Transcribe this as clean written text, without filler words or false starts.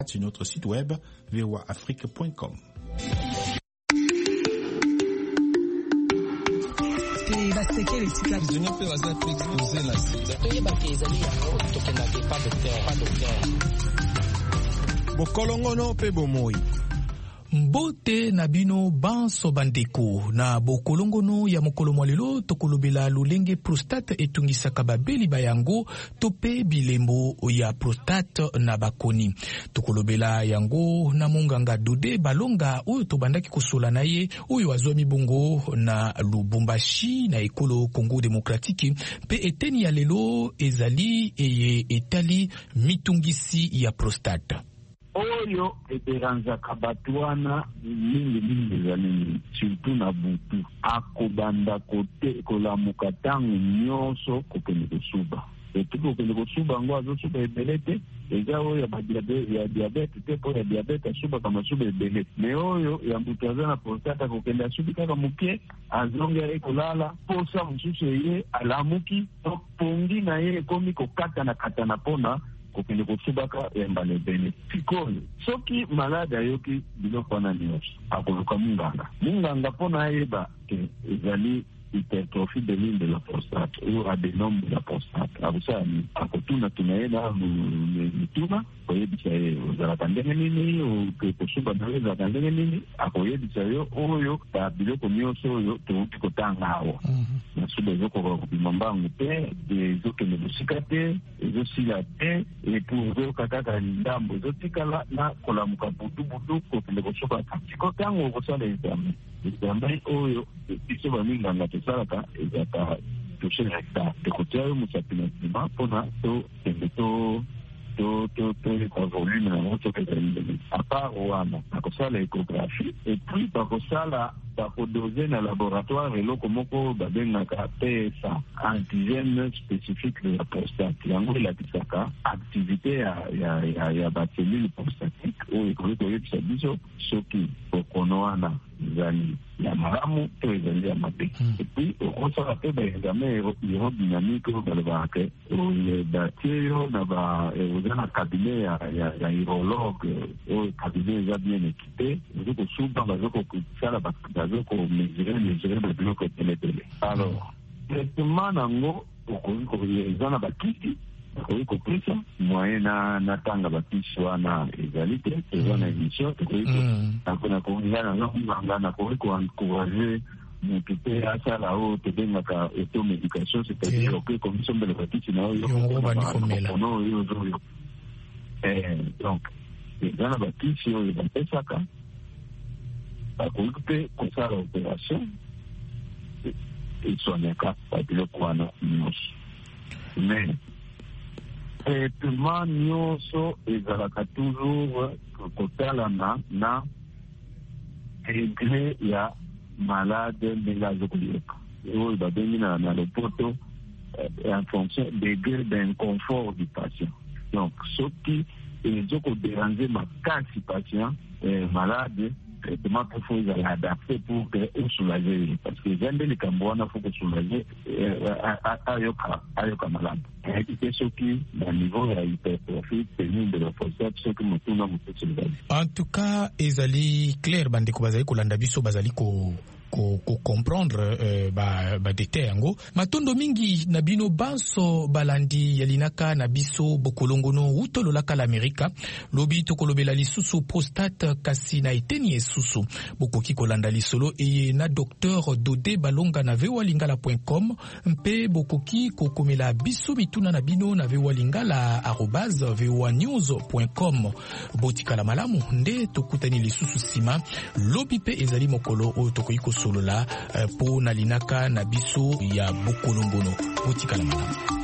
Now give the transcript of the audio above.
sur notre site web voaafrique.com. Bokolongono pe bomoi. Mbote na bino banso bandeko na bokolongono ya mokolo mwalelo tokolobela lolenge prostate etungisaka babeli bayango tope bilembo ya prostate na bakoni. Tokolobela yango na monganga Dode Balonga oyo tobandaki kosola na ye oyo azwa mibongo na Lubumbashi na ekolo Congo Demokratiki pe eteni ya lelo ezali eye etali mitungisi ya prostate. Oyo eteranzaka bato wana mingi ezali surtout na butu akobanda kote kolamuka ntango nyonso kokende kosuba etuki kokende kosuba ngo azosuba ebele te eza oyo ya diabete te mpo ya diabete asubaka masuba ebele me oyo ya butu aza na prostate akokende asubi kaka moke azongela ekolala mposa mosusu eye alamuki pongi na ye ekomi kokatana mpona kokende kosubaka yambala ebele sikoyo soki malade ayoki biloko wana nyonso akoluka munganga mpona ayeba ezali hypertrophie de l'île de la prostate ou adénome de la prostate abusani akotuna ye na mituna koyebisa ye ozalaka ndenge nini kosuba na ye ezalaka ndenge nini akoyebisa yo oyo biloko nyonso oyo touti kotanga awa nasuba ezokoka kobima mbangu te ezokende mosika te ezosila te epu ezoyoka kaka ndambo ezotikala na kolamuka butu kokende kosukaka siko ntango okosala examen oyo biso baminganga tosalaka ezaka touche recta ekotia yo mosapi na nsima mpona tokende toyeka volume nango soki ezali ndenge apart wana bakosala échographie epuis bakodose na laboratoire eloko moko babengaka PSA antigène spécifique de la prostate yango elakisaka activité ya bacellule prostatique oyo ekoki koyebisa biso soki okono wana ezali ya malamu to ezali ya mabe epuis okosala mpe baexamen aérodynamique oyo balobaka batie yo na oza na cabinet ya urologue oyo cabinet eza bien équipé ozokosuba bazokosala bazoko-mesure babiloko epelepele alors traitement nango eza na bakiti bakoki kopesa moyen na tanga bakisi wana ezali te eza na émission nakoki koencourage motu mpe asala oyo tobengaka automédication c'est-à-dire okoki komisombela bakisi na oyo oyo donc eza na bakisi oyo bapesaka bakoki mpe kosala opération eswanyaka babiloko wana nyonso mais traitement nyonso ezalaka toujours kotalana na degré ya malade ndenge azokoyoka oyo babengi na lopoto en fonction degré d'inconfort du patient donc soki ezokodéranger makasi patient malade traitement qu'il faut adapter pour que soulager parce que j'ai des cambois faut que soulager ayoka malade et ce qui au niveau de l'hypertrophie de la prostate ce que mutuna mutsuli en tout cas ezali clair bande ko bazali kolanda biso bazali ko comprendre ba detail yango matondo mingi na bino banso balandi yalinaka na biso bokolongono utololaka l'Amerika lobi tokolobela lisusu prostate kasi na eteni esusu bokoki kolanda lisolo eye na docteur Dode Balonga na vewalingala.com mpe bokoki kokomela biso mituna na bino na vewalingala@voanews.com botikala malamu nde tokutani lisusu sima lobi pe ezali mokolo oyo tokoki solola po nalinaka na biso ya bokolongono botikala malamu.